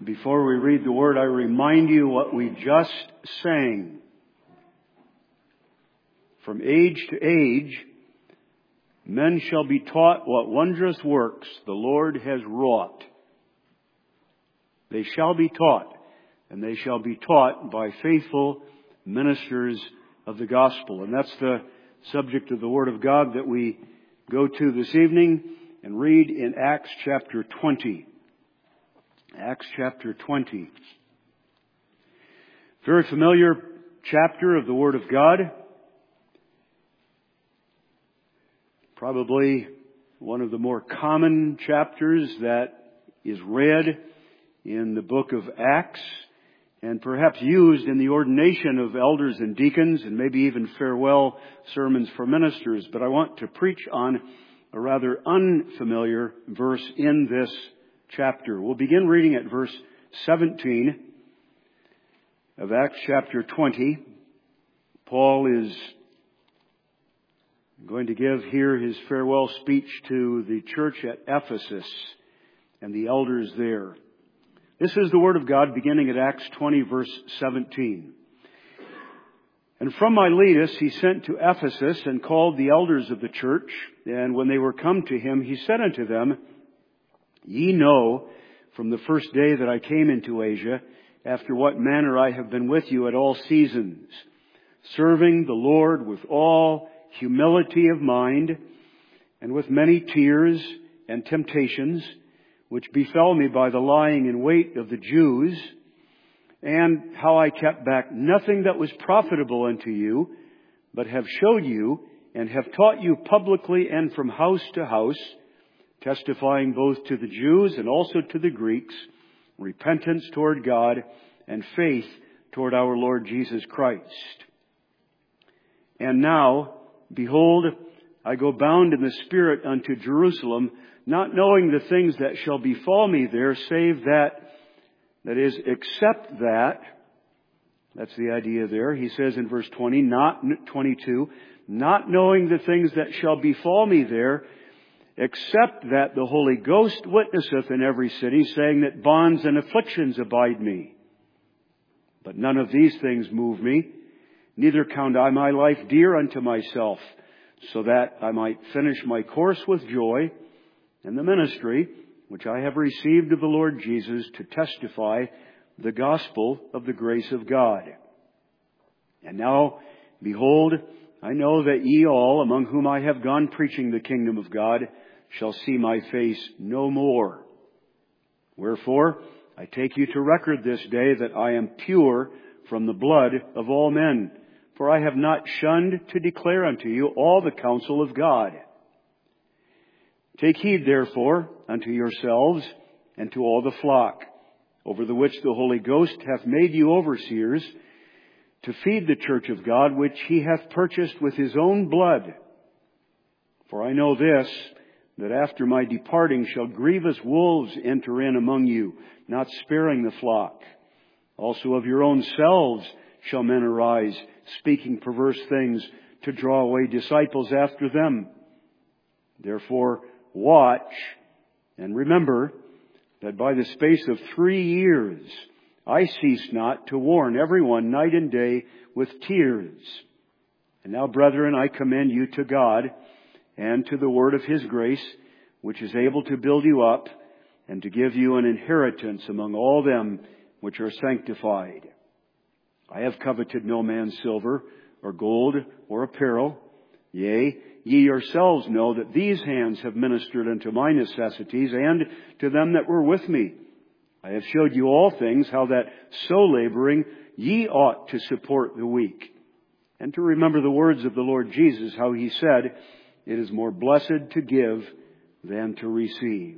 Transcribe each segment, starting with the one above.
Before we read the Word, I remind you what we just sang. From age to age, men shall be taught what wondrous works the Lord has wrought. They shall be taught, and they shall be taught by faithful ministers of the gospel. And that's the subject of the Word of God that we go to this evening and read in Acts chapter 20. Acts chapter 20. Very familiar chapter of the Word of God. Probably one of the more common chapters that is read in the book of Acts, and perhaps used in the ordination of elders and deacons, and maybe even farewell sermons for ministers. But I want to preach on a rather unfamiliar verse in this chapter. We'll begin reading at verse 17 of Acts chapter 20. Paul is going to give here his farewell speech to the church at Ephesus and the elders there. This is the Word of God beginning at Acts 20 verse 17. And from Miletus he sent to Ephesus and called the elders of the church. And when they were come to him, he said unto them, Ye know from the first day that I came into Asia, after what manner I have been with you at all seasons, serving the Lord with all humility of mind, and with many tears and temptations, which befell me by the lying in wait of the Jews, and how I kept back nothing that was profitable unto you, but have showed you and have taught you publicly and from house to house, testifying both to the Jews and also to the Greeks, repentance toward God and faith toward our Lord Jesus Christ. And now, behold, I go bound in the Spirit unto Jerusalem, not knowing the things that shall befall me there, save that is, except that's the idea there. He says in verse 20, not 22, not knowing the things that shall befall me there, except that the Holy Ghost witnesseth in every city, saying that bonds and afflictions abide me. But none of these things move me, neither count I my life dear unto myself, so that I might finish my course with joy in the ministry which I have received of the Lord Jesus, to testify the gospel of the grace of God. And now, behold, I know that ye all, among whom I have gone preaching the kingdom of God, shall see my face no more. Wherefore, I take you to record this day that I am pure from the blood of all men. For I have not shunned to declare unto you all the counsel of God. Take heed, therefore, unto yourselves and to all the flock, over the which the Holy Ghost hath made you overseers, to feed the church of God, which he hath purchased with his own blood. For I know this, that after my departing shall grievous wolves enter in among you, not sparing the flock. Also of your own selves shall men arise, speaking perverse things, to draw away disciples after them. Therefore watch, and remember that by the space of 3 years I cease not to warn everyone night and day with tears. And now, brethren, I commend you to God and to the word of his grace, which is able to build you up and to give you an inheritance among all them which are sanctified. I have coveted no man's silver or gold or apparel. Yea, ye yourselves know that these hands have ministered unto my necessities and to them that were with me. I have showed you all things, how that so laboring ye ought to support the weak. And to remember the words of the Lord Jesus, how he said, It is more blessed to give than to receive.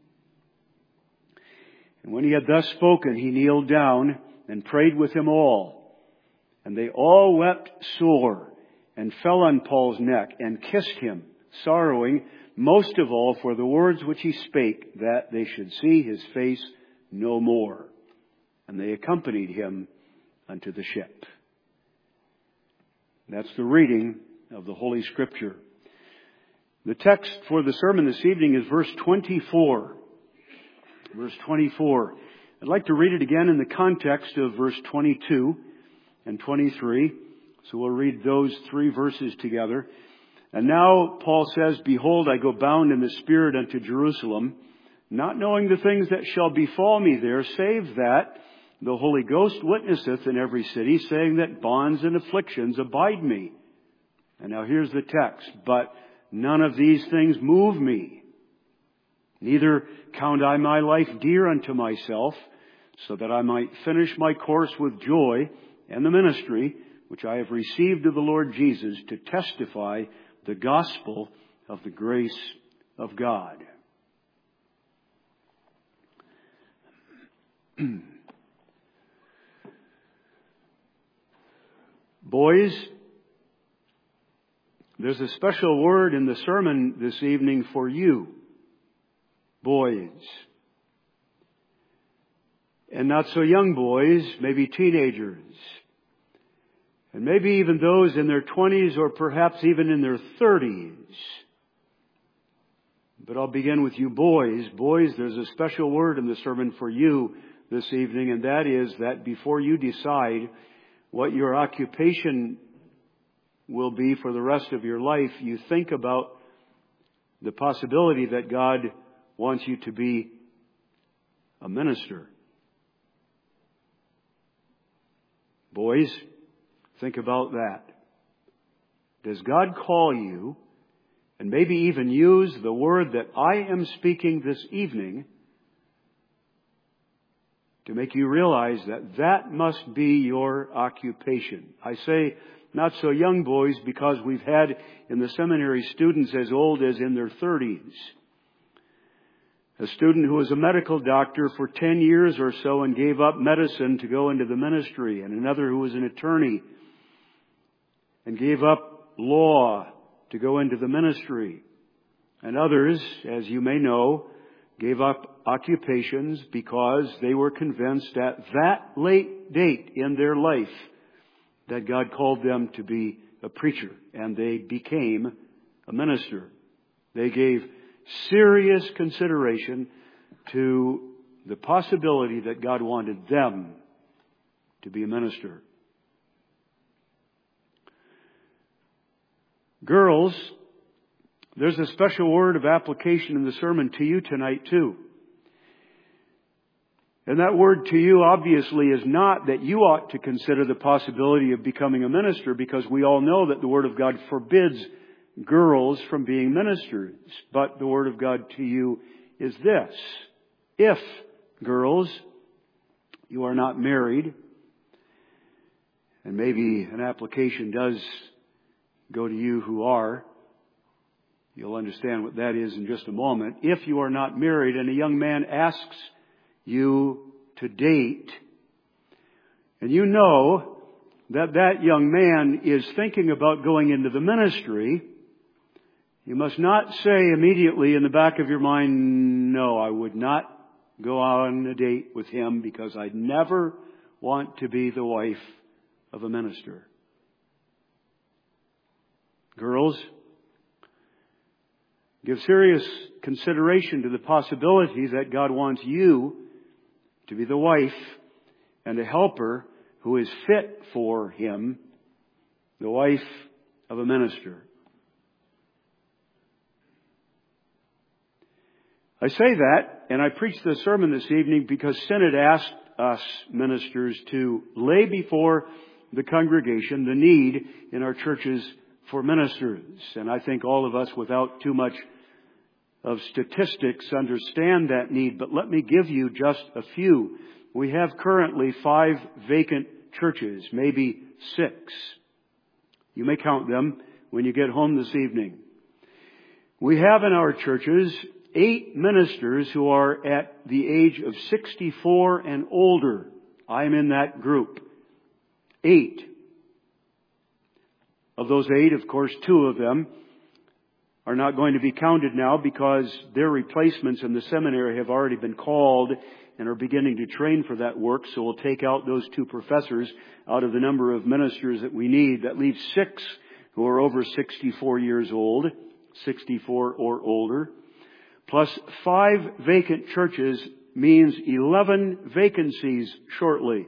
And when he had thus spoken, he kneeled down and prayed with them all. And they all wept sore, and fell on Paul's neck, and kissed him, sorrowing most of all for the words which he spake, that they should see his face no more. And they accompanied him unto the ship. That's the reading of the Holy Scripture. The text for the sermon this evening is verse 24. Verse 24. I'd like to read it again in the context of verse 22 and 23. So we'll read those three verses together. And now Paul says, "Behold, I go bound in the Spirit unto Jerusalem, not knowing the things that shall befall me there, save that the Holy Ghost witnesseth in every city, saying that bonds and afflictions abide me." And now here's the text. "But none of these things move me. Neither count I my life dear unto myself, so that I might finish my course with joy and the ministry which I have received of the Lord Jesus, to testify the gospel of the grace of God." Boys, there's a special word in the sermon this evening for you, boys. And not so young boys, maybe teenagers. And maybe even those in their 20s or perhaps even in their 30s. But I'll begin with you boys. Boys, there's a special word in the sermon for you this evening, and that is that before you decide what your occupation will be for the rest of your life, you think about the possibility that God wants you to be a minister. Boys, think about that. Does God call you, and maybe even use the word that I am speaking this evening, to make you realize that that must be your occupation? I say not so young boys because we've had in the seminary students as old as in their 30s. A student who was a medical doctor for 10 years or so and gave up medicine to go into the ministry, and another who was an attorney and gave up law to go into the ministry. And others, as you may know, gave up occupations because they were convinced at that late date in their life that God called them to be a preacher, and they became a minister. They gave serious consideration to the possibility that God wanted them to be a minister. Girls, there's a special word of application in the sermon to you tonight too. And that word to you obviously is not that you ought to consider the possibility of becoming a minister, because we all know that the Word of God forbids girls from being ministers. But the Word of God to you is this: if, girls, you are not married, and maybe an application does go to you who are, you'll understand what that is in just a moment. If you are not married and a young man asks you to date, and you know that that young man is thinking about going into the ministry, you must not say immediately in the back of your mind, "No, I would not go on a date with him because I'd never want to be the wife of a minister." Girls, give serious consideration to the possibility that God wants you to be the wife and a helper who is fit for Him, the wife of a minister. I say that, and I preach this sermon this evening because Synod asked us ministers to lay before the congregation the need in our churches for ministers. And I think all of us, without too much of statistics, understand that need. But let me give you just a few. We have currently 5 vacant churches, maybe 6. You may count them when you get home this evening. We have in our churches 8 ministers who are at the age of 64 and older. I'm in that group. 8. Of those 8, of course, 2 of them are not going to be counted now because their replacements in the seminary have already been called and are beginning to train for that work. So we'll take out those 2 professors out of the number of ministers that we need. That leaves 6 who are over 64 years old, 64 or older, plus 5 vacant churches, means 11 vacancies shortly.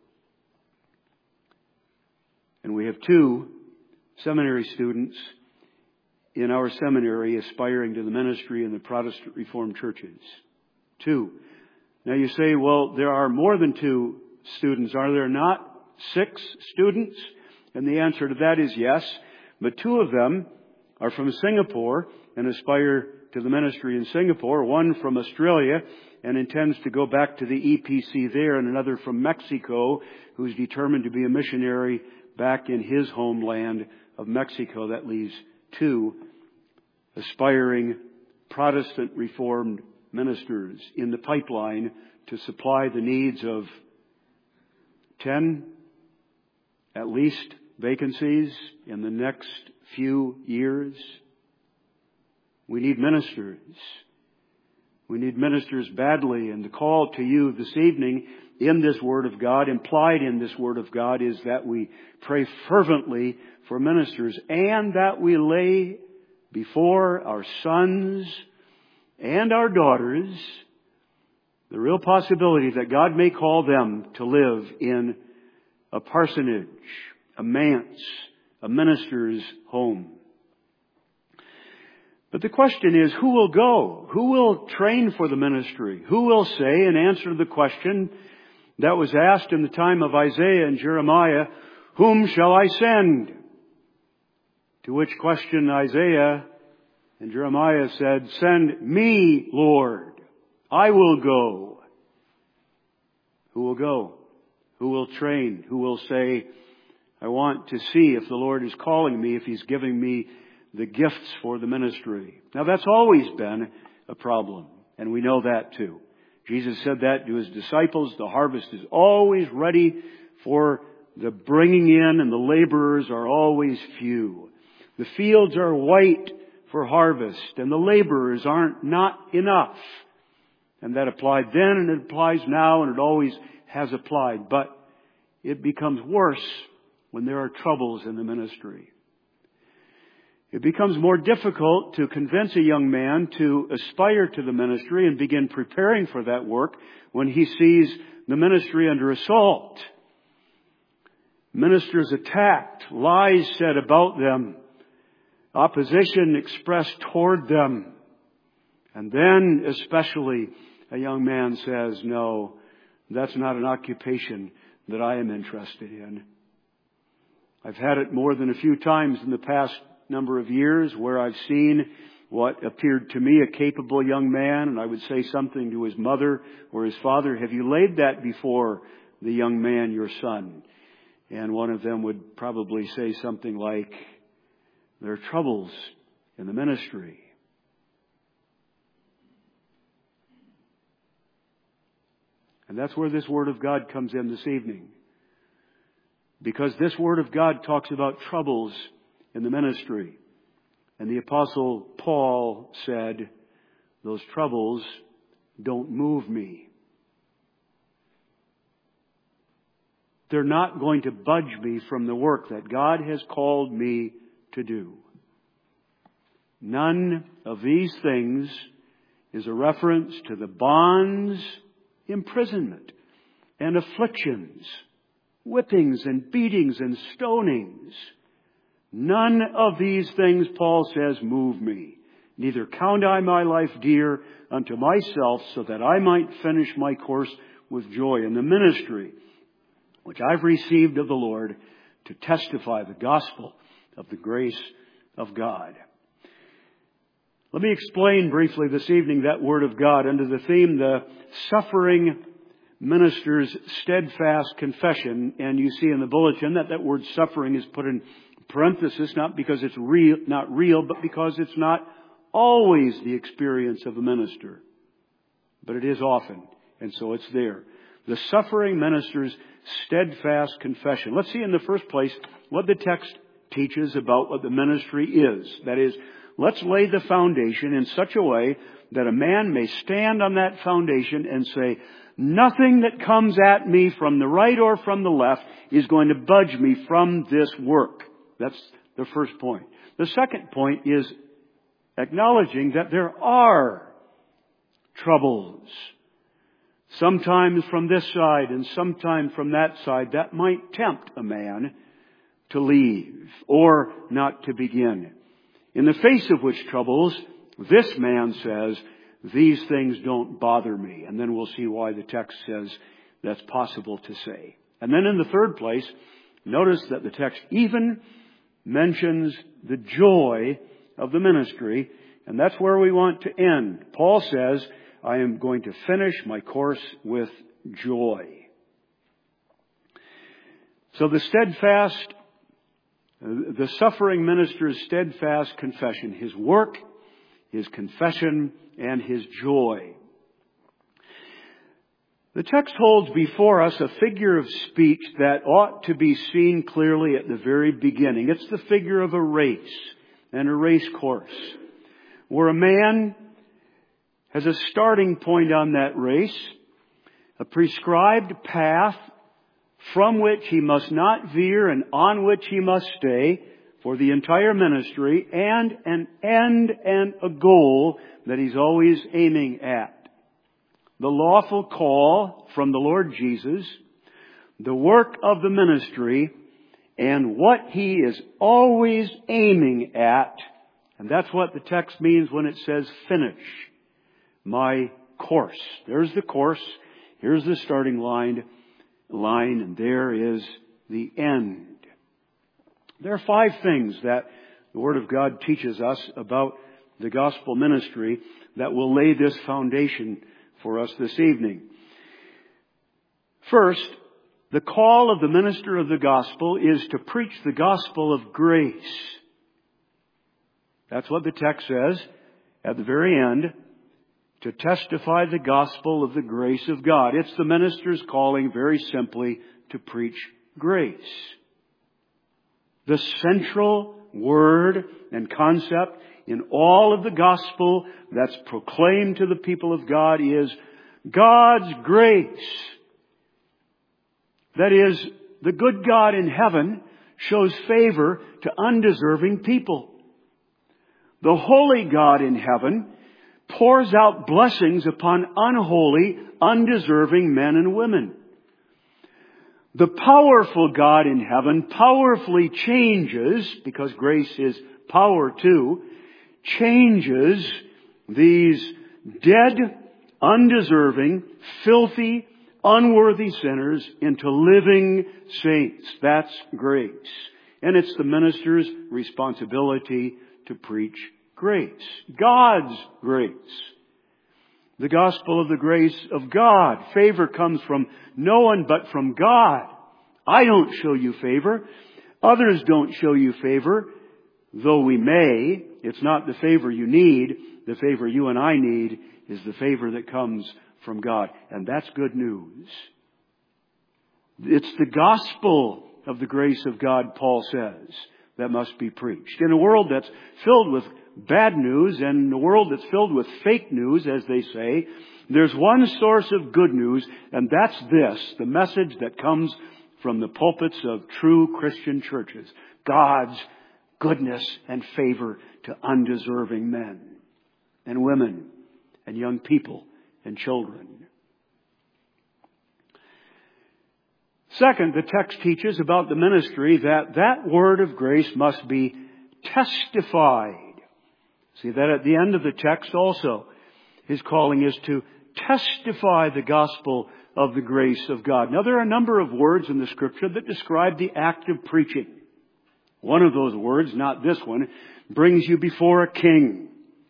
And we have 2 seminary students in our seminary aspiring to the ministry in the Protestant Reformed churches. 2. Now you say, well, there are more than 2 students. Are there not 6 students? And the answer to that is yes. But 2 of them are from Singapore and aspire to the ministry in Singapore. One from Australia and intends to go back to the EPC there, and another from Mexico who's determined to be a missionary back in his homeland of Mexico. That leaves 2 aspiring Protestant Reformed ministers in the pipeline to supply the needs of 10, at least, vacancies in the next few years. We need ministers. We need ministers badly. And the call to you this evening in this Word of God, implied in this Word of God, is that we pray fervently for ministers and that we lay before our sons and our daughters the real possibility that God may call them to live in a parsonage, a manse, a minister's home. But the question is, who will go? Who will train for the ministry? Who will say in answer to the question that was asked in the time of Isaiah and Jeremiah, whom shall I send? To which question Isaiah and Jeremiah said, send me, Lord. I will go. Who will go? Who will train? Who will say, I want to see if the Lord is calling me, if He's giving me the gifts for the ministry. Now that's always been a problem, and we know that too. Jesus said that to His disciples. The harvest is always ready for the bringing in, and the laborers are always few. The fields are white for harvest, and the laborers aren't not enough. And that applied then, and it applies now, and it always has applied. But it becomes worse when there are troubles in the ministry. It becomes more difficult to convince a young man to aspire to the ministry and begin preparing for that work when he sees the ministry under assault. Ministers attacked, lies said about them, opposition expressed toward them. And then especially a young man says, no, that's not an occupation that I am interested in. I've had it more than a few times in the past number of years where I've seen what appeared to me a capable young man, and I would say something to his mother or his father, have you laid that before the young man, your son? And one of them would probably say something like, there are troubles in the ministry. And that's where this Word of God comes in this evening. Because this Word of God talks about troubles in the ministry. And the Apostle Paul said, those troubles don't move me. They're not going to budge me from the work that God has called me to do. None of these things is a reference to the bonds, imprisonment, and afflictions, whippings and beatings and stonings. None of these things, Paul says, move me. Neither count I my life dear unto myself, so that I might finish my course with joy in the ministry which I've received of the Lord, to testify the gospel of the grace of God. Let me explain briefly this evening that Word of God under the theme, the suffering minister's steadfast confession. And you see in the bulletin that word suffering is put in parenthesis, not because it's not real, but because it's not always the experience of a minister. But it is often, and so it's there. The suffering minister's steadfast confession. Let's see in the first place what the text teaches about what the ministry is. That is, let's lay the foundation in such a way that a man may stand on that foundation and say, nothing that comes at me from the right or from the left is going to budge me from this work. That's the first point. The second point is acknowledging that there are troubles. sometimes from this side and sometimes from that side, that might tempt a man to leave or not to begin. In the face of which troubles, this man says, these things don't bother me. And then we'll see why the text says that's possible to say. And then in the third place, notice that the text even mentions the joy of the ministry, and that's where we want to end. Paul says, I am going to finish my course with joy. So the suffering minister's steadfast confession, his work, his confession, and his joy. The text holds before us a figure of speech that ought to be seen clearly at the very beginning. It's the figure of a race and a race course, where a man has a starting point on that race, a prescribed path from which he must not veer and on which he must stay for the entire ministry, and an end and a goal that he's always aiming at. The lawful call from the Lord Jesus, the work of the ministry, and what he is always aiming at. And that's what the text means when it says, finish my course. There's the course. Here's the starting line, and there is the end. There are 5 things that the Word of God teaches us about the gospel ministry that will lay this foundation for us this evening. First, the call of the minister of the gospel is to preach the gospel of grace. That's what the text says at the very end, to testify the gospel of the grace of God. It's the minister's calling, very simply, to preach grace. The central word and concept in all of the gospel that's proclaimed to the people of God is God's grace. That is, the good God in heaven shows favor to undeserving people. The holy God in heaven pours out blessings upon unholy, undeserving men and women. The powerful God in heaven powerfully changes, because grace is power too, changes these dead, undeserving, filthy, unworthy sinners into living saints. That's grace. And it's the minister's responsibility to preach grace. God's grace. The gospel of the grace of God. Favor comes from no one but from God. I don't show you favor. Others don't show you favor. Though we may, it's not the favor you need. The favor you and I need is the favor that comes from God. And that's good news. It's the gospel of the grace of God, Paul says, that must be preached. In a world that's filled with bad news and a world that's filled with fake news, as they say, there's one source of good news, and that's this, the message that comes from the pulpits of true Christian churches. God's goodness and favor to undeserving men and women and young people and children. Second, the text teaches about the ministry that word of grace must be testified. See that at the end of the text also. His calling is to testify the gospel of the grace of God. Now there are a number of words in the Scripture that describe the act of preaching. One of those words, not this one, brings you before a king.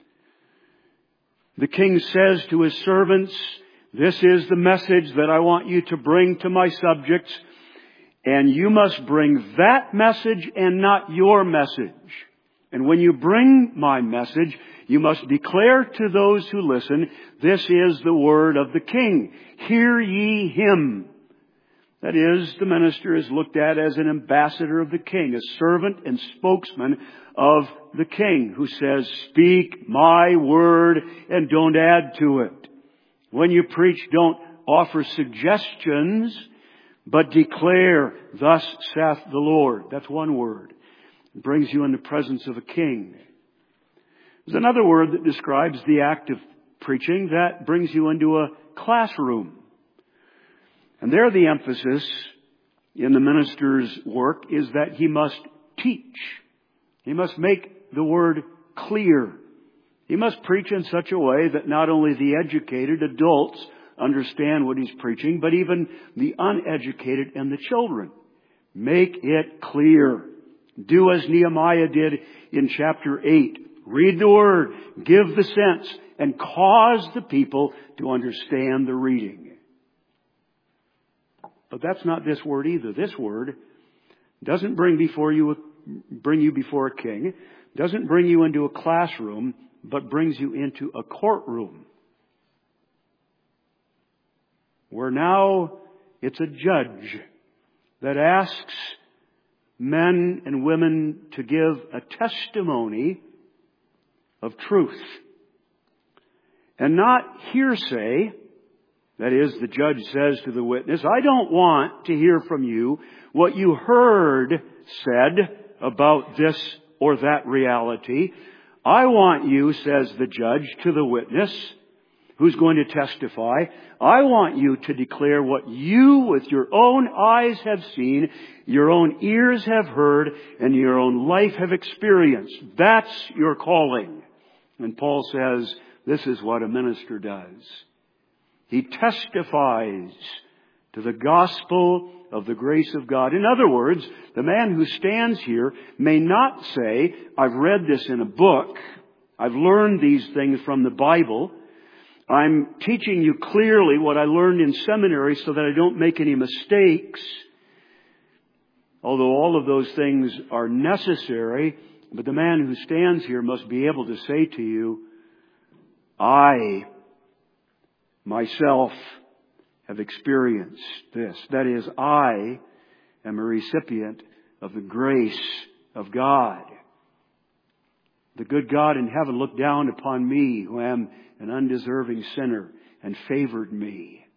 The king says to his servants, this is the message that I want you to bring to my subjects, and you must bring that message and not your message. And when you bring my message, you must declare to those who listen, this is the word of the king. Hear ye him. That is, the minister is looked at as an ambassador of the king, a servant and spokesman of the king who says, speak my word and don't add to it. When you preach, don't offer suggestions, but declare, thus saith the Lord. That's one word. It brings you in the presence of a king. There's another word that describes the act of preaching that brings you into a classroom. And there the emphasis in the minister's work is that he must teach. He must make the word clear. He must preach in such a way that not only the educated adults understand what he's preaching, but even the uneducated and the children. Make it clear. Do as Nehemiah did in chapter 8. Read the word, give the sense, and cause the people to understand the reading. But that's not this word either. This word doesn't bring you before a king, doesn't bring you into a classroom, but brings you into a courtroom. Where now it's a judge that asks men and women to give a testimony of truth. And not hearsay. That is, the judge says to the witness, I don't want to hear from you what you heard said about this or that reality. I want you, says the judge to the witness, who's going to testify, I want you to declare what you with your own eyes have seen, your own ears have heard, and your own life have experienced. That's your calling. And Paul says, this is what a minister does. He testifies to the gospel of the grace of God. In other words, the man who stands here may not say, I've read this in a book. I've learned these things from the Bible. I'm teaching you clearly what I learned in seminary so that I don't make any mistakes. Although all of those things are necessary, but the man who stands here must be able to say to you, I myself have experienced this. That is, I am a recipient of the grace of God. The good God in heaven looked down upon me, who am an undeserving sinner, and favored me.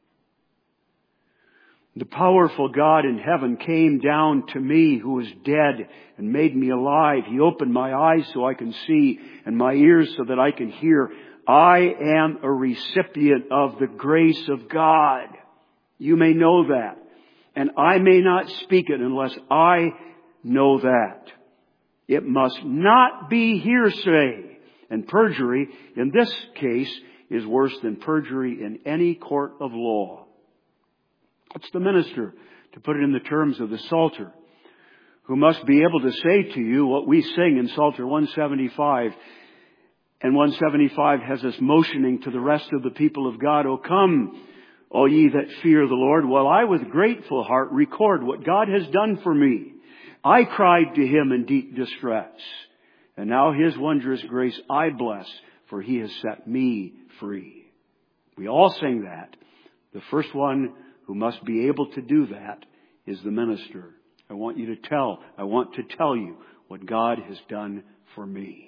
The powerful God in heaven came down to me, who was dead, and made me alive. He opened my eyes so I can see, and my ears so that I can hear. I am a recipient of the grace of God. You may know that. And I may not speak it unless I know that. It must not be hearsay. And perjury, in this case, is worse than perjury in any court of law. It's the minister, to put it in the terms of the Psalter, who must be able to say to you what we sing in Psalter 175. And 175 has us motioning to the rest of the people of God, O come, all ye that fear the Lord, while I with grateful heart record what God has done for me. I cried to Him in deep distress. And now His wondrous grace I bless, for He has set me free. We all sing that. The first one who must be able to do that is the minister. I want to tell you what God has done for me.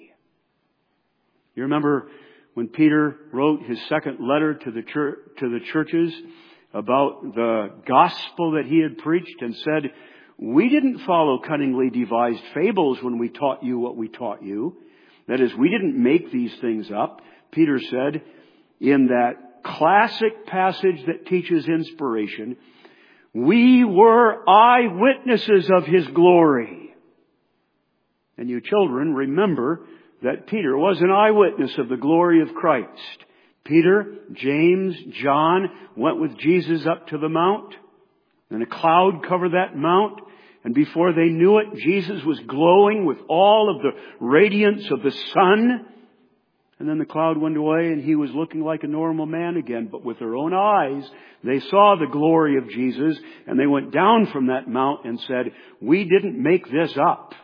You remember when Peter wrote his second letter to the churches about the gospel that he had preached and said, we didn't follow cunningly devised fables when we taught you what we taught you. That is, we didn't make these things up. Peter said in that classic passage that teaches inspiration, we were eyewitnesses of His glory. And you children, remember that Peter was an eyewitness of the glory of Christ. Peter, James, John went with Jesus up to the mount. And a cloud covered that mount. And before they knew it, Jesus was glowing with all of the radiance of the sun. And then the cloud went away and He was looking like a normal man again. But with their own eyes, they saw the glory of Jesus. And they went down from that mount and said, we didn't make this up.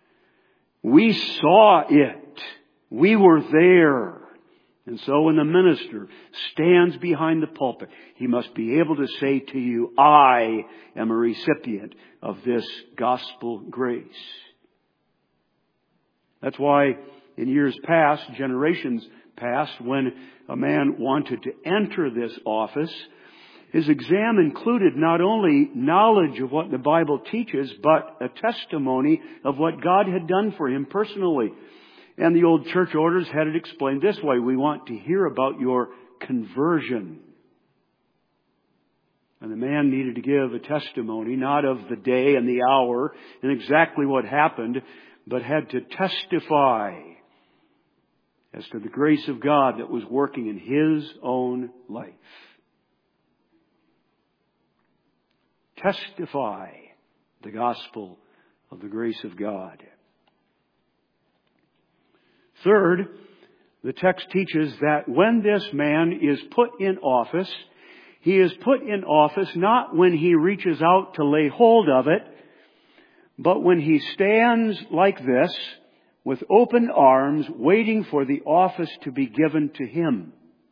We saw it. We were there. And so when the minister stands behind the pulpit, he must be able to say to you, I am a recipient of this gospel grace. That's why in years past, generations past, when a man wanted to enter this office, his exam included not only knowledge of what the Bible teaches, but a testimony of what God had done for him personally. And the old church orders had it explained this way. We want to hear about your conversion. And the man needed to give a testimony, not of the day and the hour and exactly what happened, but had to testify as to the grace of God that was working in his own life. Testify the gospel of the grace of God. Third, the text teaches that when this man is put in office, he is put in office not when he reaches out to lay hold of it, but when he stands like this, with open arms, waiting for the office to be given to him.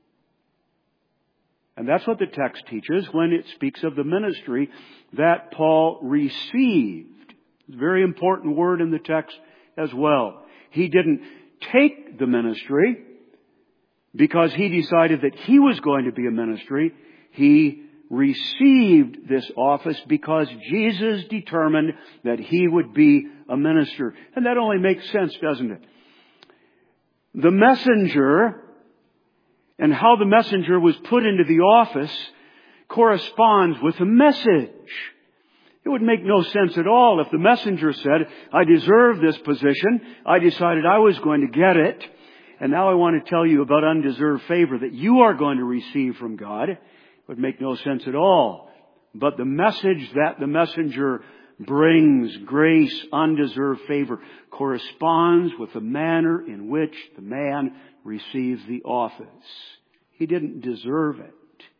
And that's what the text teaches when it speaks of the ministry that Paul received. It's a very important word in the text as well. He didn't take the ministry because he decided that he was going to be a ministry. He received this office because Jesus determined that he would be a minister. And that only makes sense, doesn't it? The messenger and how the messenger was put into the office corresponds with the message. It would make no sense at all if the messenger said, I deserve this position. I decided I was going to get it. And now I want to tell you about undeserved favor that you are going to receive from God. It would make no sense at all. But the message that the messenger brings, grace, undeserved favor, corresponds with the manner in which the man receives the office. He didn't deserve it.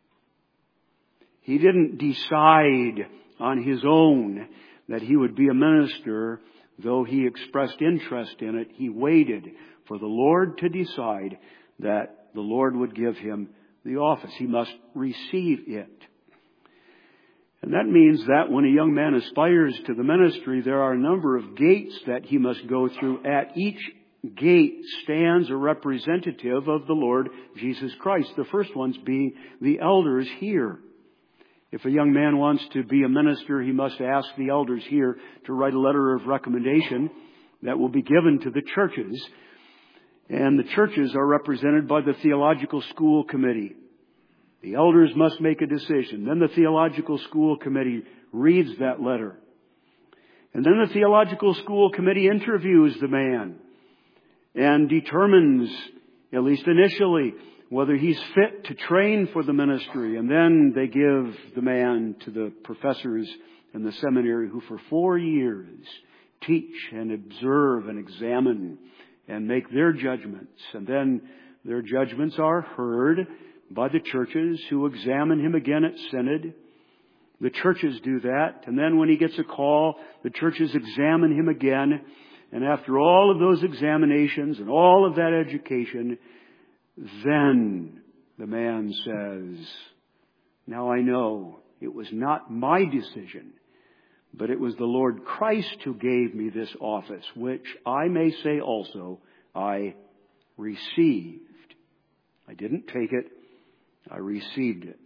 He didn't decide on his own that he would be a minister, though he expressed interest in it. He waited for the Lord to decide that the Lord would give him the office. He must receive it. And that means that when a young man aspires to the ministry, there are a number of gates that he must go through. At each gate stands a representative of the Lord Jesus Christ. The first ones being the elders here. If a young man wants to be a minister, he must ask the elders here to write a letter of recommendation that will be given to the churches. And the churches are represented by the Theological School Committee. The elders must make a decision. Then the Theological School Committee reads that letter. And then the Theological School Committee interviews the man and determines, at least initially, whether he's fit to train for the ministry. And then they give the man to the professors in the seminary who for 4 years teach and observe and examine and make their judgments. And then their judgments are heard by the churches who examine him again at synod. The churches do that. And then when he gets a call, the churches examine him again. And after all of those examinations and all of that education, then the man says, now I know it was not my decision, but it was the Lord Christ who gave me this office, which I may say also I received. I didn't take it, I received it.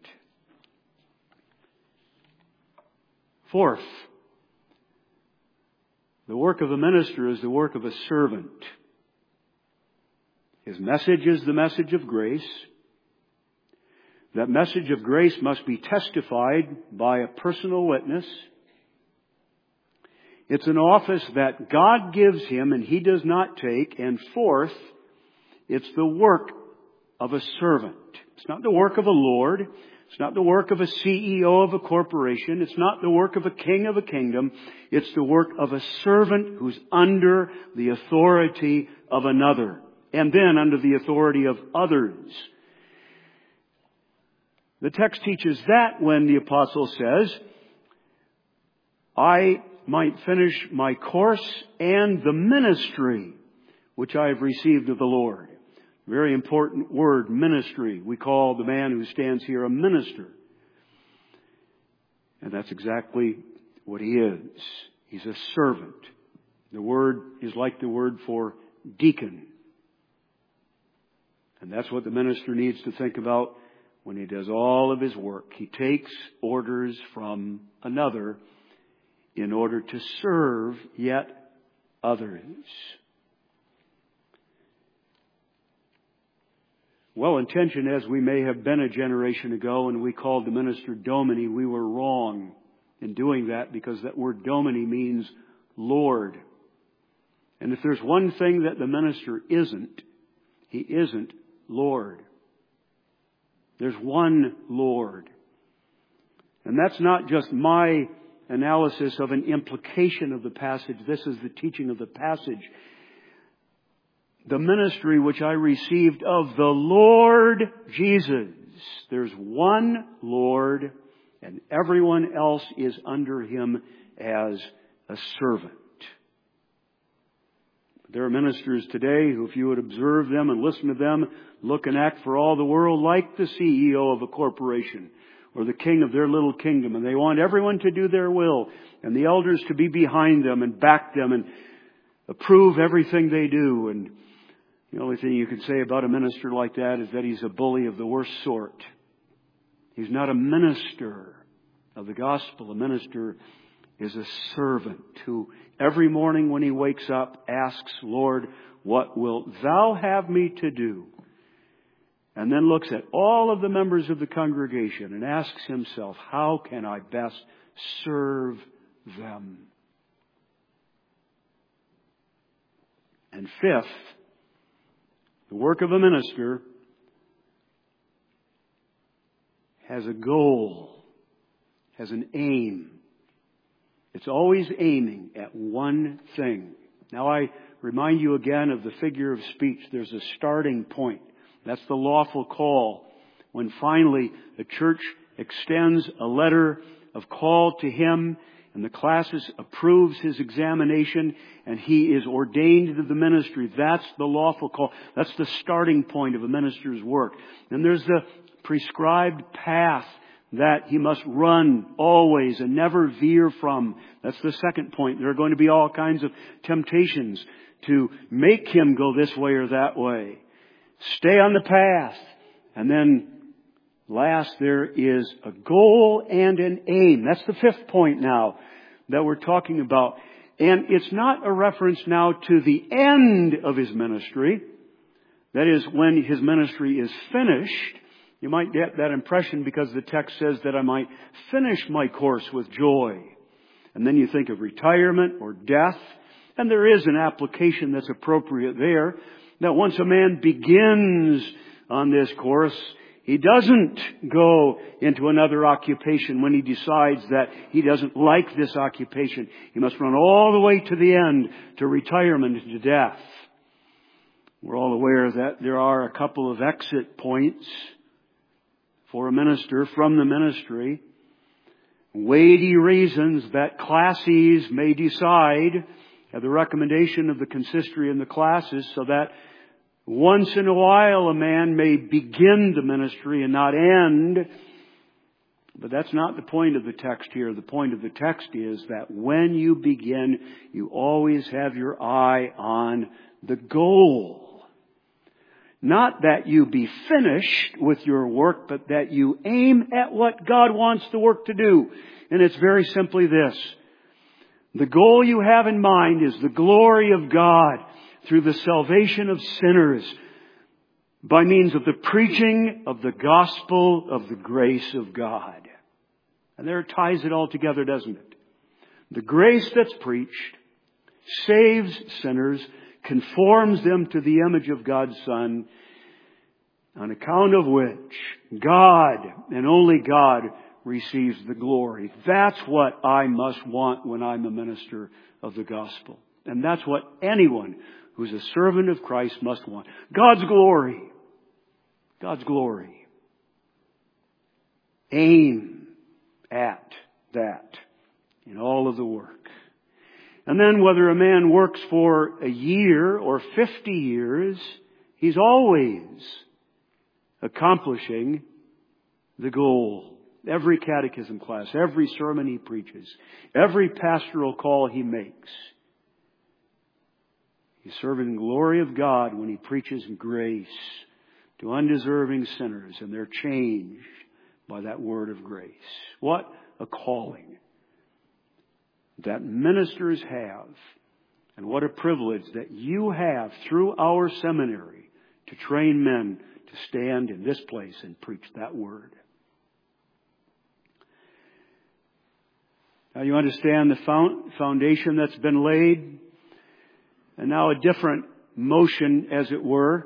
Fourth, the work of a minister is the work of a servant. His message is the message of grace. That message of grace must be testified by a personal witness. It's an office that God gives him and he does not take. And fourth, it's the work of a servant. It's not the work of a lord. It's not the work of a CEO of a corporation. It's not the work of a king of a kingdom. It's the work of a servant who's under the authority of another, and then under the authority of others. The text teaches that when the apostle says, I might finish my course and the ministry which I have received of the Lord. Very important word, ministry. We call the man who stands here a minister. And that's exactly what he is. He's a servant. The word is like the word for deacon. And that's what the minister needs to think about when he does all of his work. He takes orders from another in order to serve yet others. well-intentioned as we may have been a generation ago and we called the minister Domine, we were wrong in doing that because that word Domine means Lord. And if there's one thing that the minister isn't, he isn't Lord. There's one Lord. And that's not just my analysis of an implication of the passage. This is the teaching of the passage. The ministry which I received of the Lord Jesus. There's one Lord, and everyone else is under Him as a servant. There are ministers today who, if you would observe them and listen to them, look and act for all the world like the CEO of a corporation or the king of their little kingdom. And they want everyone to do their will and the elders to be behind them and back them and approve everything they do. And the only thing you can say about a minister like that is that he's a bully of the worst sort. He's not a minister of the gospel. A minister is a servant who every morning when he wakes up asks, Lord, what wilt thou have me to do? And then looks at all of the members of the congregation and asks himself, how can I best serve them? And fifth, the work of a minister has a goal, has an aim. It's always aiming at one thing. Now I remind you again of the figure of speech. There's a starting point. That's the lawful call. When finally the church extends a letter of call to him and the classis approves his examination and he is ordained to the ministry. That's the lawful call. That's the starting point of a minister's work. And there's the prescribed path that he must run always and never veer from. That's the second point. There are going to be all kinds of temptations to make him go this way or that way. Stay on the path. And then last, there is a goal and an aim. That's the fifth point now that we're talking about. And it's not a reference now to the end of his ministry. That is, when his ministry is finished. You might get that impression because the text says that I might finish my course with joy. And then you think of retirement or death. And there is an application that's appropriate there. That once a man begins on this course, he doesn't go into another occupation when he decides that he doesn't like this occupation. He must run all the way to the end, to retirement, to death. We're all aware that there are a couple of exit points for a minister from the ministry. Weighty reasons that classes may decide at the recommendation of the consistory and the classes, so that once in a while a man may begin the ministry and not end. But that's not the point of the text here. The point of the text is that when you begin, you always have your eye on the goal. Not that you be finished with your work, but that you aim at what God wants the work to do. And it's very simply this. The goal you have in mind is the glory of God through the salvation of sinners by means of the preaching of the gospel of the grace of God. And there it ties it all together, doesn't it? The grace that's preached saves sinners, conforms them to the image of God's Son, on account of which God and only God receives the glory. That's what I must want when I'm a minister of the gospel. And that's what anyone who's a servant of Christ must want. God's glory. God's glory. Aim at that in all of the work. And then whether a man works for a year or 50 years, he's always accomplishing the goal. Every catechism class, every sermon he preaches, every pastoral call he makes. He's serving the glory of God when he preaches grace to undeserving sinners, and they're changed by that word of grace. What a calling that ministers have, and what a privilege that you have through our seminary to train men to stand in this place and preach that word. Now you understand the foundation that's been laid, and now a different motion, as it were.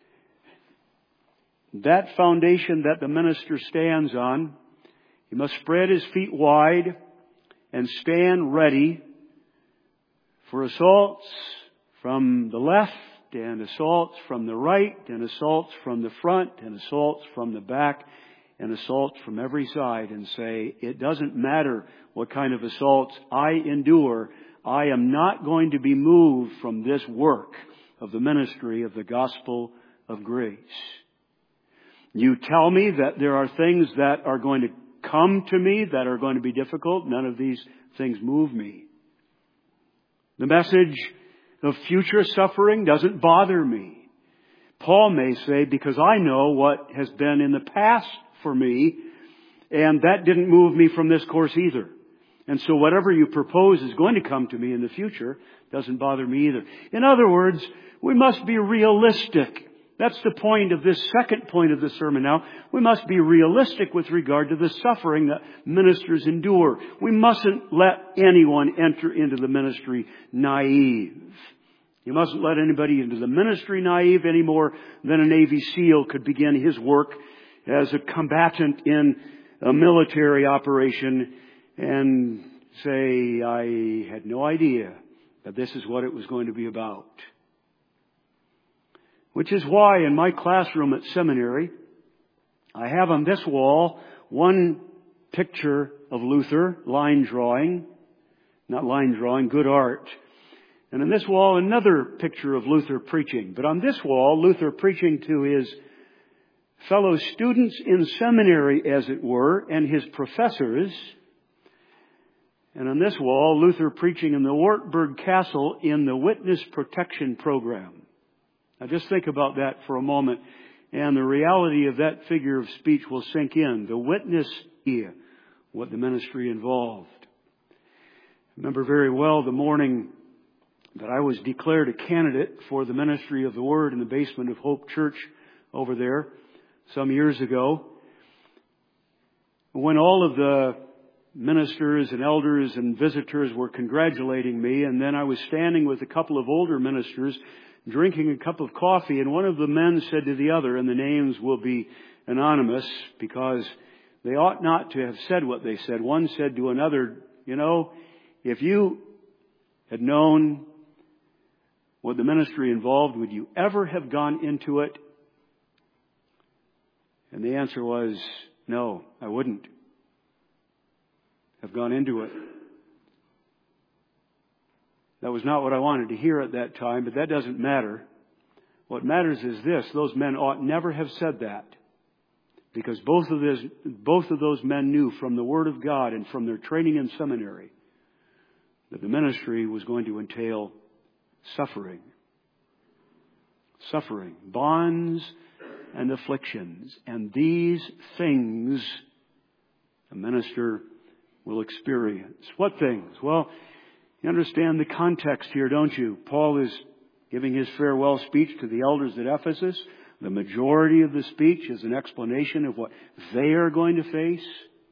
That foundation that the minister stands on, he must spread his feet wide and stand ready for assaults from the left, and assaults from the right, and assaults from the front, and assaults from the back, and assaults from every side, and say, it doesn't matter what kind of assaults I endure, I am not going to be moved from this work of the ministry of the gospel of grace. You tell me that there are things that are going to come to me that are going to be difficult. None of these things move me. The message of future suffering doesn't bother me. Paul may say, because I know what has been in the past for me, and that didn't move me from this course either. And so whatever you propose is going to come to me in the future doesn't bother me either. In other words, we must be realistic. That's the point of this second point of the sermon now. We must be realistic with regard to the suffering that ministers endure. We mustn't let anyone enter into the ministry naive. You mustn't let anybody into the ministry naive any more than a Navy SEAL could begin his work as a combatant in a military operation and say, I had no idea that this is what it was going to be about. Which is why in my classroom at seminary, I have on this wall one picture of Luther, good art. And on this wall, another picture of Luther preaching. But on this wall, Luther preaching to his fellow students in seminary, as it were, and his professors. And on this wall, Luther preaching in the Wartburg Castle in the Witness Protection Program. Now just think about that for a moment, and the reality of that figure of speech will sink in. The witness here, what the ministry involved. I remember very well the morning that I was declared a candidate for the ministry of the Word in the basement of Hope Church over there some years ago. When all of the ministers and elders and visitors were congratulating me, and then I was standing with a couple of older ministers drinking a cup of coffee, and one of the men said to the other, and the names will be anonymous because they ought not to have said what they said. One said to another, you know, if you had known what the ministry involved, would you ever have gone into it? And the answer was, no, I wouldn't have gone into it. That was not what I wanted to hear at that time, but that doesn't matter. What matters is this: those men ought never have said that. Because both of those men knew from the Word of God and from their training in seminary that the ministry was going to entail suffering. Suffering, bonds and afflictions. And these things a minister will experience. What things? Well, you understand the context here, don't you? Paul is giving his farewell speech to the elders at Ephesus. The majority of the speech is an explanation of what they are going to face.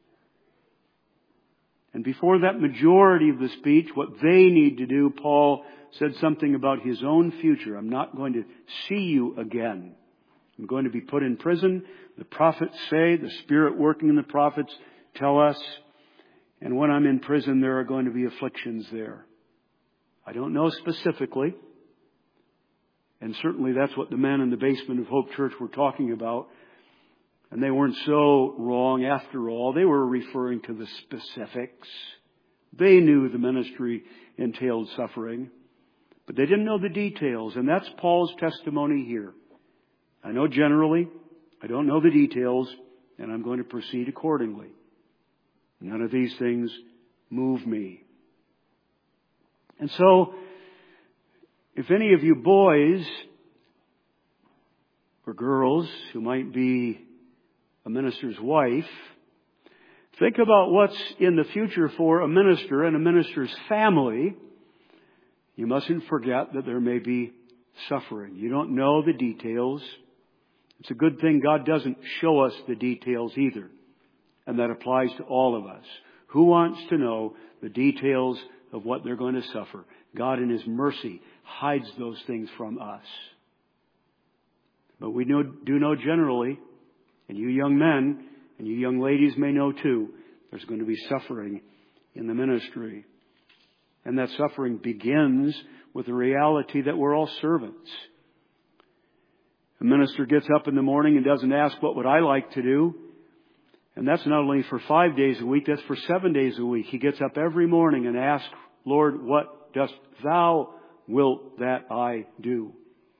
And before that majority of the speech, what they need to do, Paul said something about his own future. I'm not going to see you again. I'm going to be put in prison. The prophets say, the Spirit working in the prophets tell us. And when I'm in prison, there are going to be afflictions there. I don't know specifically. And certainly that's what the men in the basement of Hope Church were talking about. And they weren't so wrong after all. They were referring to the specifics. They knew the ministry entailed suffering. But they didn't know the details. And that's Paul's testimony here. I know generally. I don't know the details. And I'm going to proceed accordingly. None of these things move me. And so, if any of you boys or girls who might be a minister's wife, think about what's in the future for a minister and a minister's family, you mustn't forget that there may be suffering. You don't know the details. It's a good thing God doesn't show us the details either. And that applies to all of us. Who wants to know the details of what they're going to suffer? God in His mercy hides those things from us. But we do know generally, and you young men and you young ladies may know too, there's going to be suffering in the ministry. And that suffering begins with the reality that we're all servants. A minister gets up in the morning and doesn't ask, what would I like to do? And that's not only for 5 days a week, that's for 7 days a week. He gets up every morning and asks, Lord, what dost Thou wilt that I do?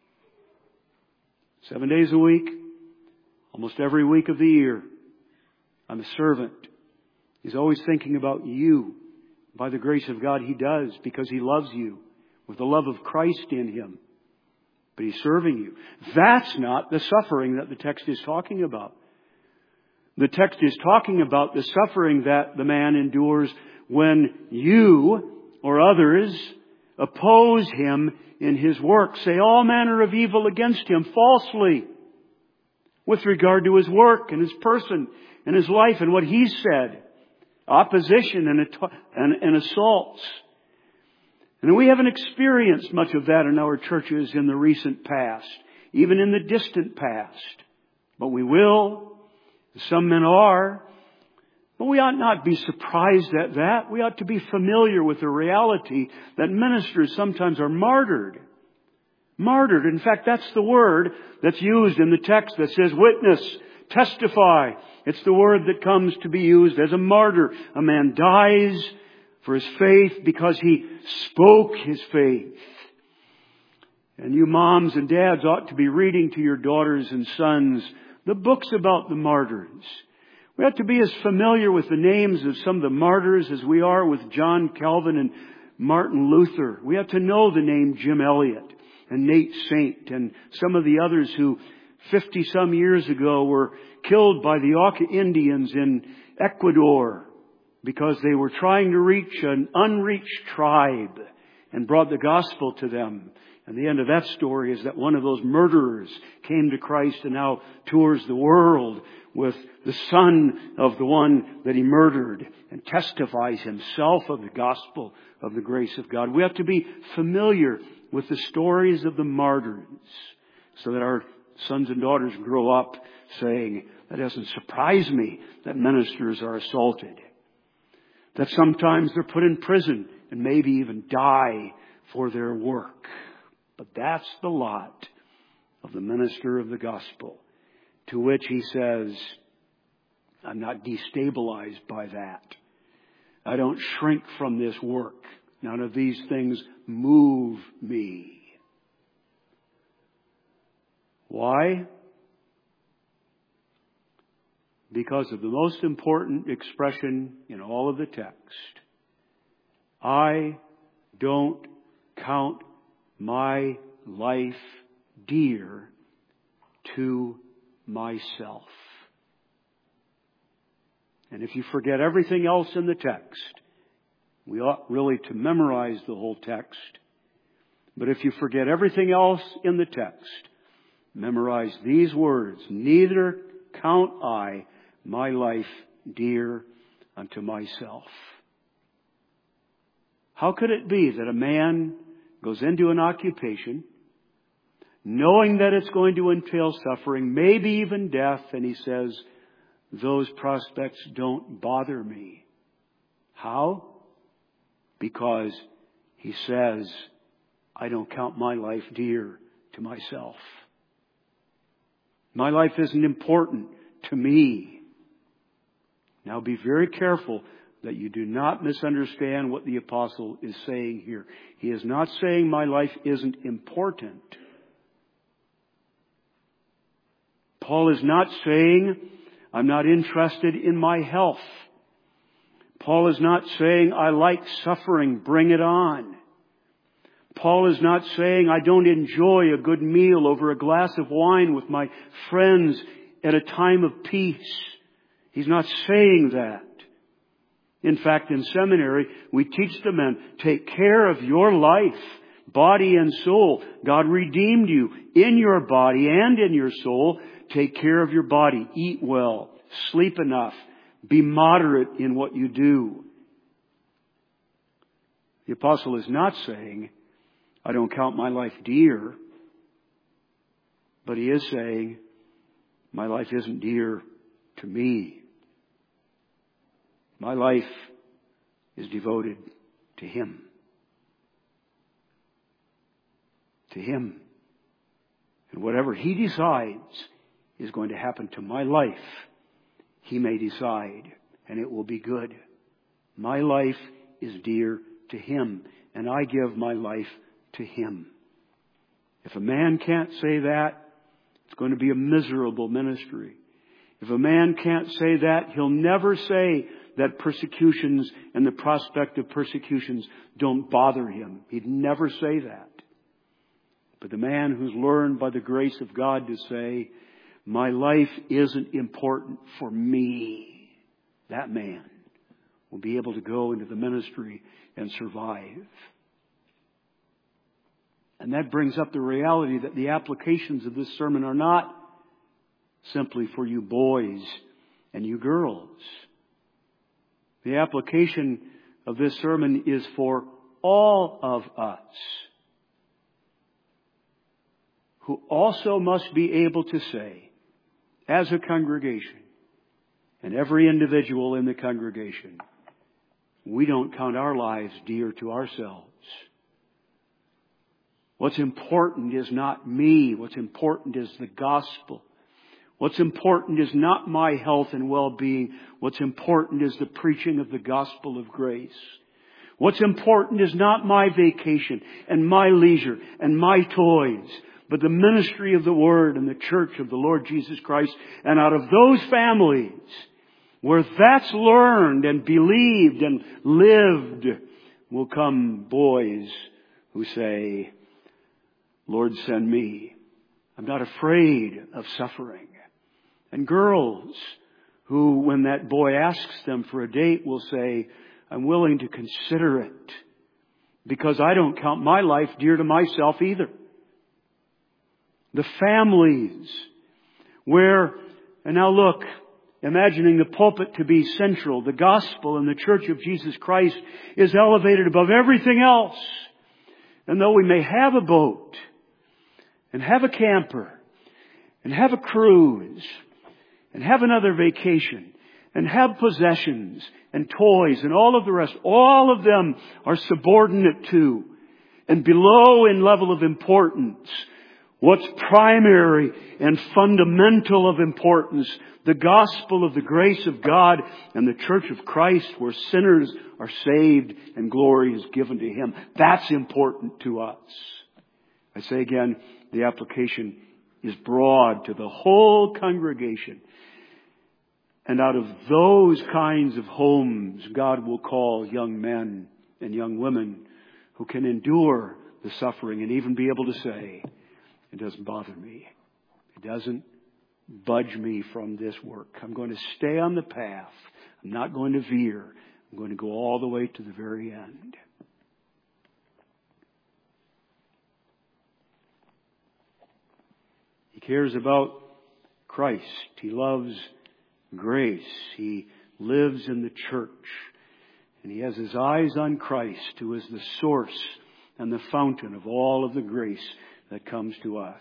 7 days a week, almost every week of the year. I'm a servant. He's always thinking about you. By the grace of God, He does, because He loves you with the love of Christ in Him. But He's serving you. That's not the suffering that the text is talking about. The text is talking about the suffering that the man endures when you or others oppose him in his work, say all manner of evil against him falsely with regard to his work and his person and his life and what he said. Opposition and assaults. And we haven't experienced much of that in our churches in the recent past, even in the distant past. But we will. Some men are. But we ought not be surprised at that. We ought to be familiar with the reality that ministers sometimes are martyred. Martyred. In fact, that's the word that's used in the text that says witness, testify. It's the word that comes to be used as a martyr. A man dies for his faith because he spoke his faith. And you moms and dads ought to be reading to your daughters and sons the books about the martyrs. We have to be as familiar with the names of some of the martyrs as we are with John Calvin and Martin Luther. We have to know the name Jim Elliot and Nate Saint and some of the others who 50-some years ago were killed by the Auca Indians in Ecuador because they were trying to reach an unreached tribe and brought the gospel to them. And the end of that story is that one of those murderers came to Christ and now tours the world with the son of the one that he murdered and testifies himself of the gospel of the grace of God. We have to be familiar with the stories of the martyrs so that our sons and daughters grow up saying, that doesn't surprise me that ministers are assaulted. That sometimes they're put in prison and maybe even die for their work. But that's the lot of the minister of the gospel, to which he says, I'm not destabilized by that. I don't shrink from this work. None of these things move me. Why? Because of the most important expression in all of the text. I don't count my life dear to myself. And if you forget everything else in the text, we ought really to memorize the whole text. But if you forget everything else in the text, memorize these words. Neither count I my life dear unto myself. How could it be that a man goes into an occupation knowing that it's going to entail suffering, maybe even death, and he says, those prospects don't bother me. How? Because he says, I don't count my life dear to myself. My life isn't important to me. Now be very careful that you do not misunderstand what the apostle is saying here. He is not saying my life isn't important. Paul is not saying I'm not interested in my health. Paul is not saying I like suffering, bring it on. Paul is not saying I don't enjoy a good meal over a glass of wine with my friends at a time of peace. He's not saying that. In fact, in seminary, we teach the men, take care of your life. body and soul. God redeemed you in your body and in your soul. Take care of your body. Eat well. Sleep enough. Be moderate in what you do. The apostle is not saying, I don't count my life dear. But he is saying, my life isn't dear to me. My life is devoted to Him. To Him. And whatever He decides is going to happen to my life, He may decide, and it will be good. My life is dear to Him, and I give my life to Him. If a man can't say that, it's going to be a miserable ministry. If a man can't say that, he'll never say that persecutions and the prospect of persecutions don't bother him. He'd never say that. But the man who's learned by the grace of God to say, my life isn't important for me, that man will be able to go into the ministry and survive. And that brings up the reality that the applications of this sermon are not simply for you boys and you girls. The application of this sermon is for all of us, who also must be able to say, as a congregation, and every individual in the congregation, we don't count our lives dear to ourselves. What's important is not me. What's important is the gospel. What's important is not my health and well-being. What's important is the preaching of the gospel of grace. What's important is not my vacation and my leisure and my toys, but the ministry of the Word and the church of the Lord Jesus Christ. And out of those families where that's learned and believed and lived will come boys who say, Lord, send me. I'm not afraid of suffering. And girls who, when that boy asks them for a date, will say, I'm willing to consider it because I don't count my life dear to myself either. The families where, and now look, imagining the pulpit to be central, the gospel and the church of Jesus Christ is elevated above everything else. And though we may have a boat, and have a camper, and have a cruise, and have another vacation, and have possessions, and toys, and all of the rest, all of them are subordinate to, and below in level of importance, what's primary and fundamental of importance, the gospel of the grace of God and the church of Christ where sinners are saved and glory is given to Him. That's important to us. I say again, the application is broad to the whole congregation. And out of those kinds of homes, God will call young men and young women who can endure the suffering and even be able to say, it doesn't bother me. It doesn't budge me from this work. I'm going to stay on the path. I'm not going to veer. I'm going to go all the way to the very end. He cares about Christ. He loves grace. He lives in the church. And he has his eyes on Christ, who is the source and the fountain of all of the grace that comes to us.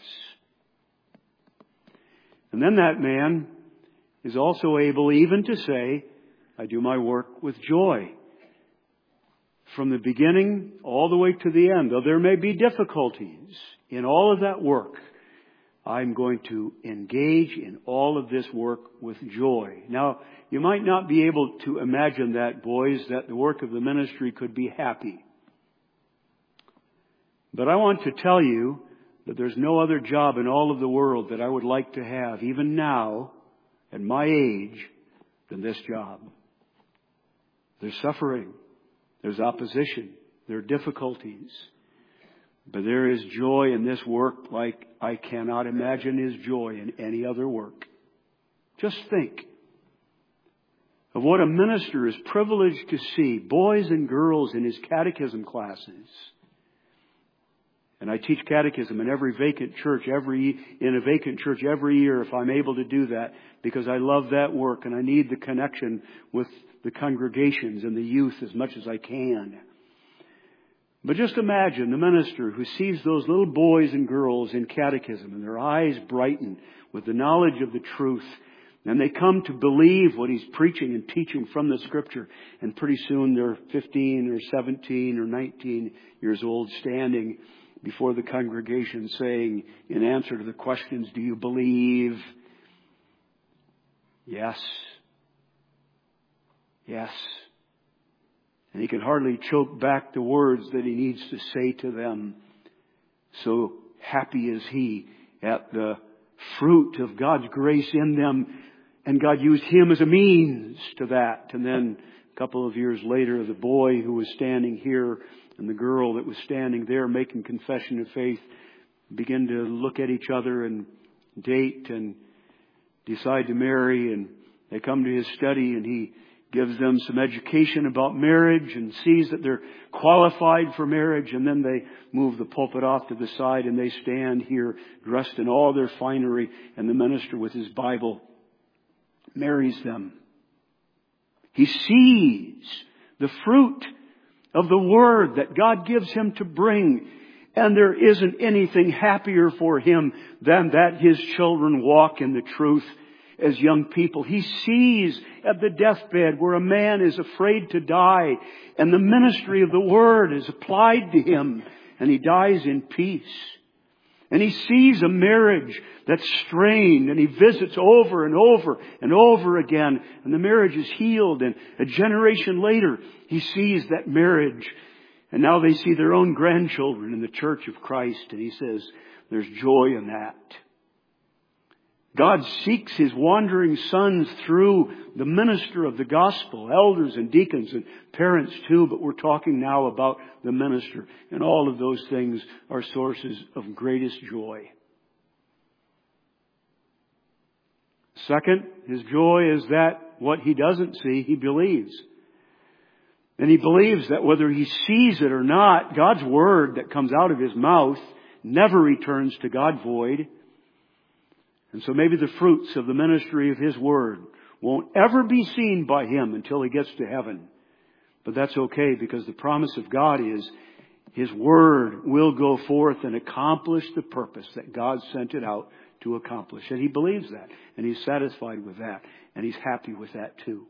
And then that man is also able even to say, I do my work with joy. From the beginning all the way to the end, though there may be difficulties in all of that work, I'm going to engage in all of this work with joy. Now, you might not be able to imagine that, boys, that the work of the ministry could be happy. But I want to tell you that there's no other job in all of the world that I would like to have, even now, at my age, than this job. There's suffering. There's opposition. There are difficulties. But there is joy in this work like I cannot imagine is joy in any other work. Just think of what a minister is privileged to see, boys and girls in his catechism classes, And I teach catechism in every vacant church, every year if I'm able to do that, because I love that work and I need the connection with the congregations and the youth as much as I can. But just imagine the minister who sees those little boys and girls in catechism and their eyes brighten with the knowledge of the truth. And they come to believe what he's preaching and teaching from the Scripture. And pretty soon they're 15 or 17 or 19 years old, standing before the congregation saying, in answer to the questions, do you believe? Yes. Yes. And he can hardly choke back the words that he needs to say to them. So happy is he at the fruit of God's grace in them. And God used him as a means to that. And then a couple of years later, the boy who was standing here and the girl that was standing there making confession of faith begin to look at each other and date and decide to marry. And they come to his study and he gives them some education about marriage and sees that they're qualified for marriage. And then they move the pulpit off to the side and they stand here dressed in all their finery. And the minister with his Bible marries them. He sees the fruit of the word that God gives him to bring. And there isn't anything happier for him than that his children walk in the truth as young people. He sees at the deathbed where a man is afraid to die and the ministry of the word is applied to him and he dies in peace. And he sees a marriage that's strained and he visits over and over and over again and the marriage is healed, and a generation later he sees that marriage and now they see their own grandchildren in the church of Christ, and he says there's joy in that. God seeks His wandering sons through the minister of the gospel, elders and deacons and parents too, but we're talking now about the minister. And all of those things are sources of greatest joy. Second, his joy is that what he doesn't see, he believes. And he believes that whether he sees it or not, God's word that comes out of his mouth never returns to God void. And so maybe the fruits of the ministry of His Word won't ever be seen by him until he gets to heaven. But that's okay, because the promise of God is His Word will go forth and accomplish the purpose that God sent it out to accomplish. And he believes that. And he's satisfied with that. And he's happy with that too.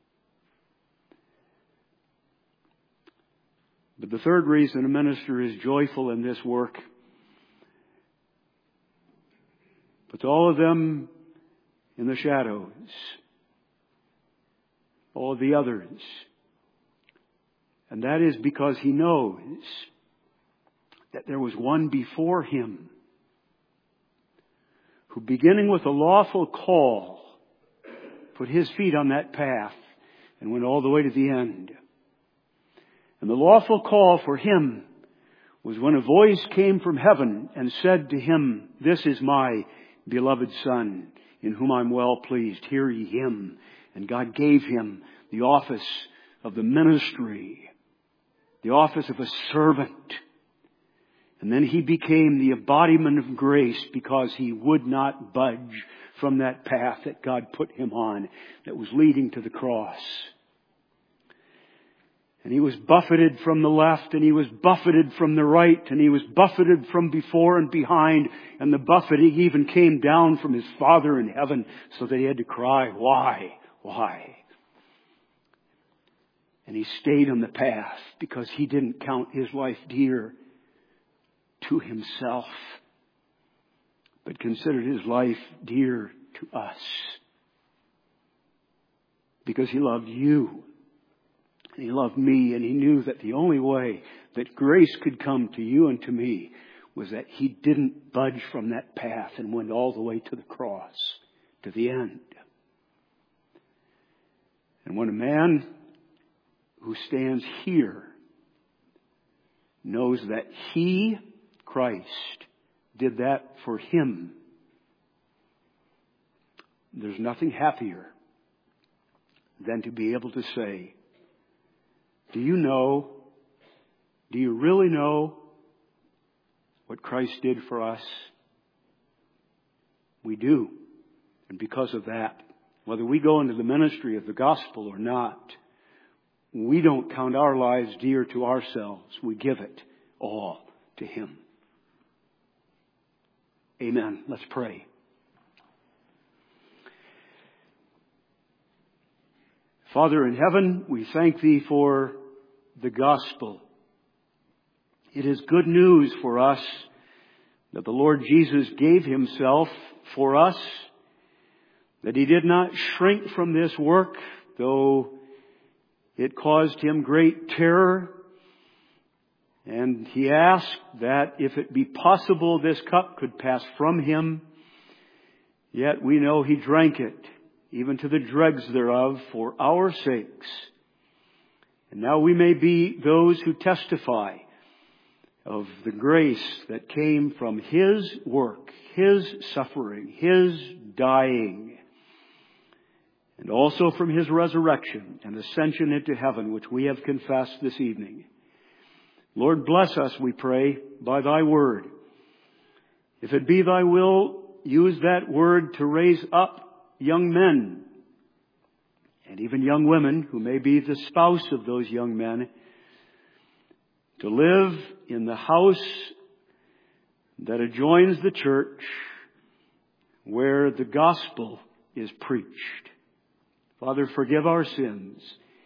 But the third reason a minister is joyful in this work, but all of them in the shadows, all of the others. And that is because he knows that there was one before him who, beginning with a lawful call, put his feet on that path and went all the way to the end. And the lawful call for him was when a voice came from heaven and said to him, "This is my beloved Son, in whom I'm well pleased. Hear ye him." And God gave him the office of the ministry, the office of a servant. And then he became the embodiment of grace because he would not budge from that path that God put him on that was leading to the cross. And he was buffeted from the left, and he was buffeted from the right, and he was buffeted from before and behind. And the buffeting even came down from his Father in heaven, so that he had to cry, "Why? Why?" And he stayed on the path because he didn't count his life dear to himself, but considered his life dear to us. Because he loved you. And he loved me, and he knew that the only way that grace could come to you and to me was that he didn't budge from that path and went all the way to the cross, to the end. And when a man who stands here knows that he, Christ, did that for him, there's nothing happier than to be able to say, "Do you know? Do you really know what Christ did for us? We do. And because of that, whether we go into the ministry of the gospel or not, we don't count our lives dear to ourselves. We give it all to Him. Amen. Let's pray. Father in heaven, we thank Thee for the gospel. It is good news for us that the Lord Jesus gave Himself for us, that He did not shrink from this work, though it caused Him great terror. And He asked that if it be possible this cup could pass from Him. Yet we know He drank it, even to the dregs thereof, for our sakes. And now we may be those who testify of the grace that came from His work, His suffering, His dying, and also from His resurrection and ascension into heaven, which we have confessed this evening. Lord, bless us, we pray, by Thy word. If it be Thy will, use that word to raise up young men and even young women who may be the spouse of those young men to live in the house that adjoins the church where the gospel is preached. Father, forgive our sins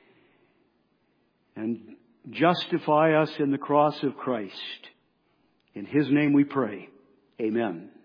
and justify us in the cross of Christ. In His name we pray. Amen.